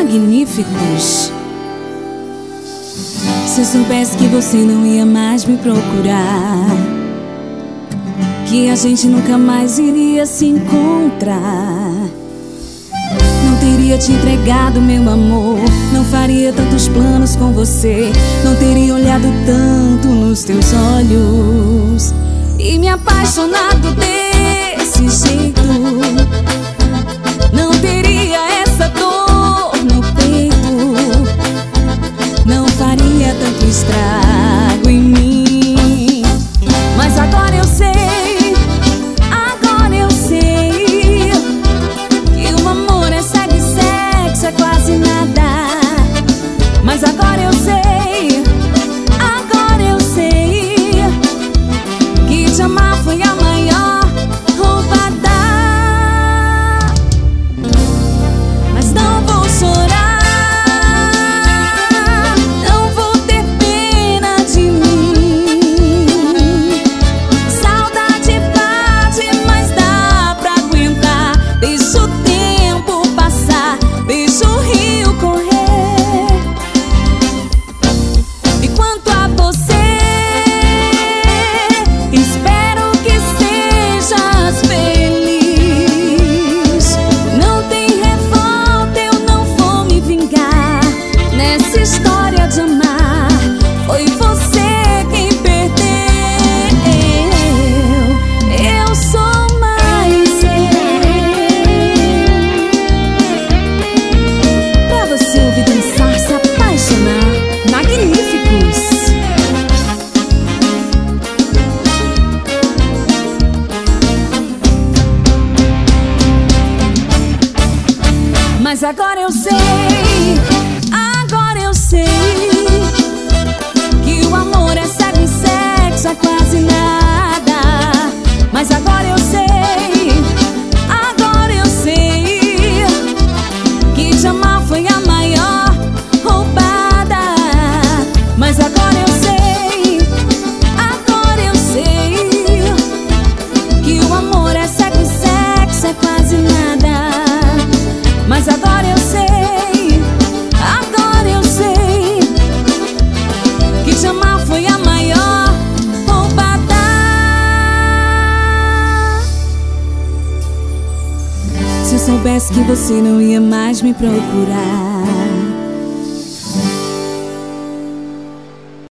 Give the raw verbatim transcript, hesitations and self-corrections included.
magníficos. Se eu soubesse que você não ia mais me procurar, que a gente nunca mais iria se encontrar, não teria te entregado meu amor, não faria tantos planos com você, não teria olhado tanto nos teus olhos e me apaixonado desse jeito. Não teria essa dor no peito, não faria tanto estrago em mim. Mas agora eu sei, agora eu sei que o amor é cego e sexo é quase nada. Mas agora eu sei, agora eu sei que te amar foi a maior roubada. Mas não vou chorar, não vou ter pena de mim. Saudade bate, mas dá pra aguentar. Deixa o tempo passar, deixa o rio correr. E quanto a você, espero que sejas feliz. Não tem revolta, eu não vou me vingar nessa história de amar. Foi você quem perdeu, eu sou mais seu. Pra você ouvir, dançar, se apaixonar. Magníficos. Mas agora eu sei, agora eu sei que o amor é cego e sexo é quase nada. Mas agora eu sei, agora eu sei que te amar foi a maior roubada. Mas agora eu sei, agora eu sei que o amor é cego e sexo é quase nada. Mas agora eu sei, agora eu sei que te amar foi a maior roubada. Se eu soubesse que você não ia mais me procurar,